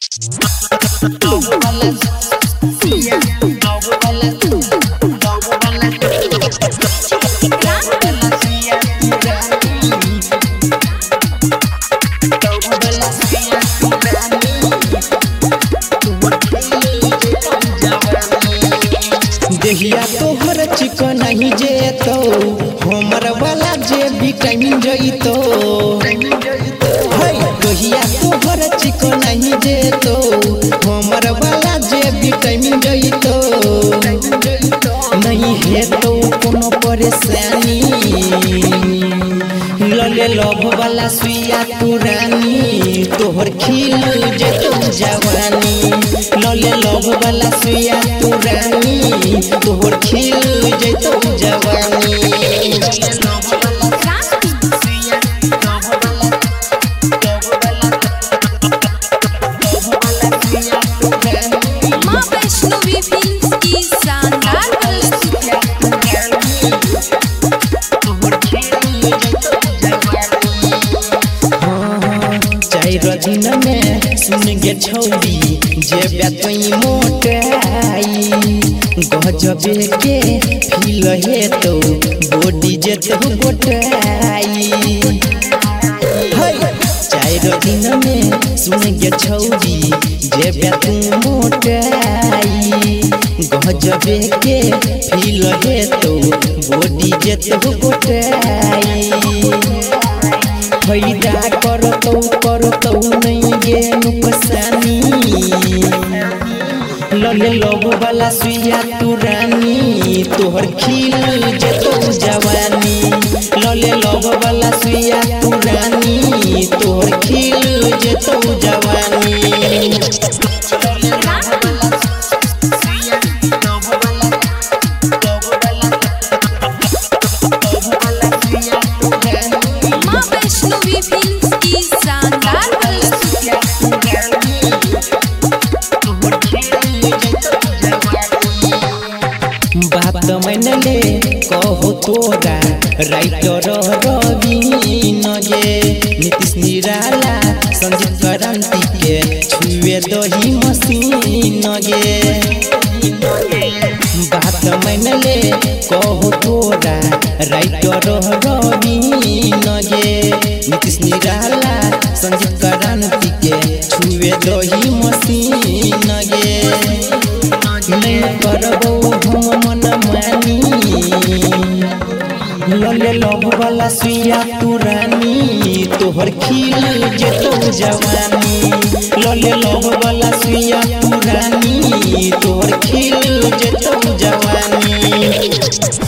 देहिया तोहर चिकन नहीं जेतो हमर वाला जे विटामिन जइतो देहिया तोहर चिकन नहीं जेतो हमर वाला जे विटामिन जइतो नहीं है तो कोनो परेशानी लले लभ वाला सुइया तुरानी तोहर खिल जेतो जवानी लले लभ वाला सुइया तुरानी तोहर खिल जेतो जवानी मां वैष्णवी फिल्म्स की शानदार दिन में सुन गे छौरी जे बेतई मोटाई गजबे के फील हे तो बॉडी जे तो गोटाई चार दिन में सुन गे छौरी जे बेतई मोटाई गजबे के फील हे तो बॉडी जे तो गोटाई फायदा करतो नहीं गे नुकसानी लले लभ वाला सुइया तुरानी तोहर खिल जेतो जवानी लले लभ वाला सुइया तुरानी तोहर खिल जेतो जवानी बात मनले कहो तोरा राइटर रवीन गे नीतीश निराला संजीव क्रांति के छुए दही मशीन गे बात मनले कहो तोरा राइटर रवीन गे नीतीश निराला संजीव क्रांति के छुए दही मशीन गे नहीं करबो हम मन मानी लले लभ वाला सुइया तुरानी तोहर खिल जेतो जवानी लले लभ वाला सुइया तुरानी तोहर खिल जेतो जवानी।